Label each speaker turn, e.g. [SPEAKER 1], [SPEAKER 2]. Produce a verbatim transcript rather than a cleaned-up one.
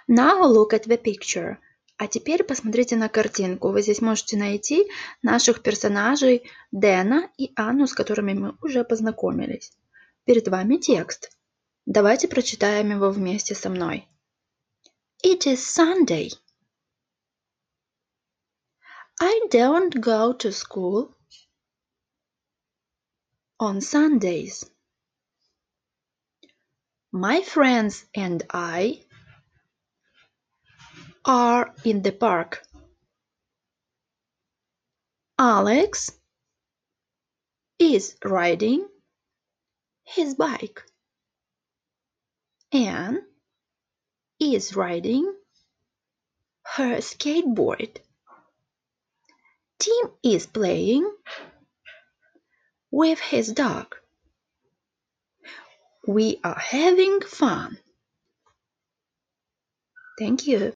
[SPEAKER 1] Now look at the picture. А теперь посмотрите на картинку. Вы здесь можете найти наших персонажей Дэна и Анну, с которыми мы уже познакомились. Перед вами текст. Давайте прочитаем его вместе со мной. It is Sunday. I don't go to school on Sundays. My friends and I are in the park. Alex is riding his bike. Anne is riding her skateboard. Tim is playing with his dog. We are having fun. Thank you.